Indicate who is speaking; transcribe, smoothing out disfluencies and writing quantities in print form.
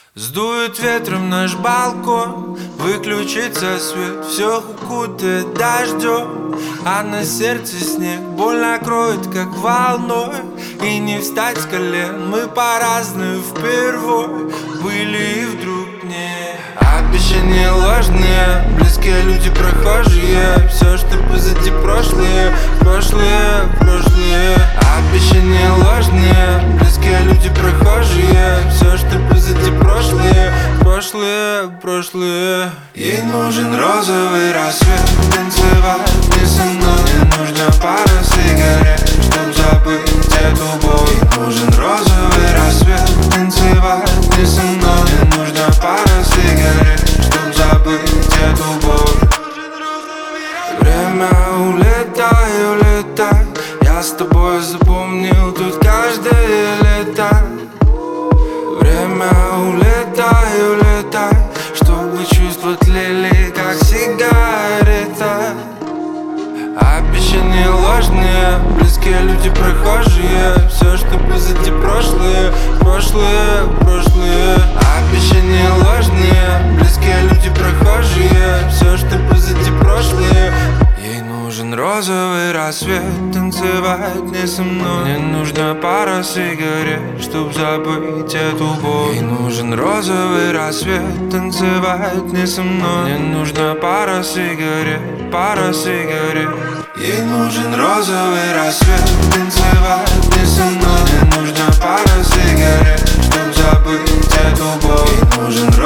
Speaker 1: Сдует ветром наш балкон, выключится свет, все укутает дождем, а на сердце снег больно кроет, как волной. И не встать с колен, мы по-разному впервой были и вдруг не. Обещания ложные, близкие люди прохожие, все, что позади прошлое. Обещания ложные, близкие люди прохожие, все, что позади прошлое. Ей нужен розовый рассвет, танцевать не со мной. Мне нужна пара сигарет, чтоб забыть эту боль. Ей нужен розовый рассвет, танцевать не со мной. Мне нужна пара сигарет, чтоб забыть эту боль. Время улетай, я с тобой запомнил тут каждое лето. Время улетай, чтобы чувства тлели, как сигарета. Обещания ложные, близкие люди прохожие, все, что позади прошлое. Обещания ложные, близкие люди прохожие, все, что позади прошлое. Ей нужен розовый рассвет, танцевать не со мной. Мне нужна пара сигарет, чтоб забыть эту боль. Ей нужен розовый рассвет, танцевать не со мной. Мне нужна пара сигарет. Ей нужен розовый рассвет, танцевать не со мной. Мне нужна пара сигарет, чтоб забыть эту боль. Ей нужен